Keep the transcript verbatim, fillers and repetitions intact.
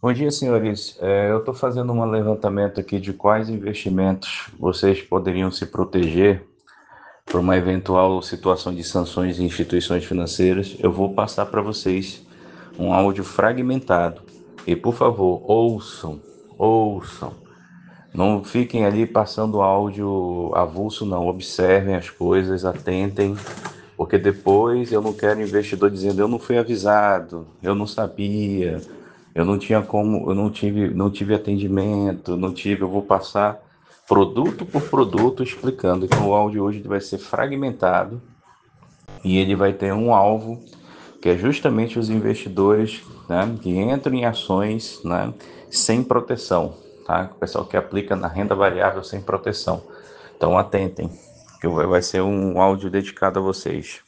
Bom dia, senhores. É, eu estou fazendo um levantamento aqui de quais investimentos vocês poderiam se proteger por uma eventual situação de sanções em instituições financeiras. Eu vou passar para vocês um áudio fragmentado. E, por favor, ouçam, ouçam. Não fiquem ali passando áudio avulso, não. Observem as coisas, atentem, porque depois eu não quero investidor dizendo eu não fui avisado, eu não sabia, eu não tinha como, eu não tive, não tive atendimento, não tive, eu vou passar produto por produto explicando. Então o áudio hoje vai ser fragmentado e ele vai ter um alvo que é justamente os investidores, né, que entram em ações, né, sem proteção, tá? O pessoal que aplica na renda variável sem proteção. Então atentem, que vai ser um áudio dedicado a vocês.